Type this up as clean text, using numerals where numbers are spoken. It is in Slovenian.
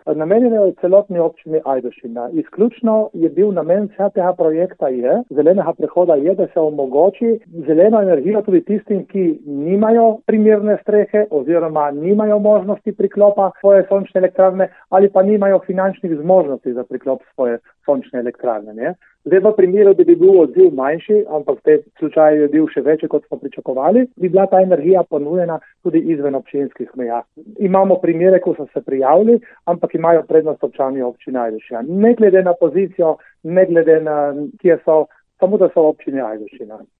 namenjeno je celotni občini Ajdovščina. Izključno je bil namen tega projekta zelenega prehoda da se omogoči zeleno energijo tudi tistim, ki nimajo primerne strehe oziroma nimajo možnosti priklopa svoje sončne elektrarne ali pa nimajo finančnih zmožnosti za priklop svoje sončne elektrarne. Ne? Zdaj v primeru, da bi bil odziv manjši, ampak v tem slučaju je bil še večji, kot smo pričakovali, bi bila ta energija ponujena tudi izven občinskih meja. Imamo primere, ko so se prijavili, ampak imajo prednost občani občine Ajdovščina. Ne glede na pozicijo, ne glede na kje so, samo da so občine Ajdovščina.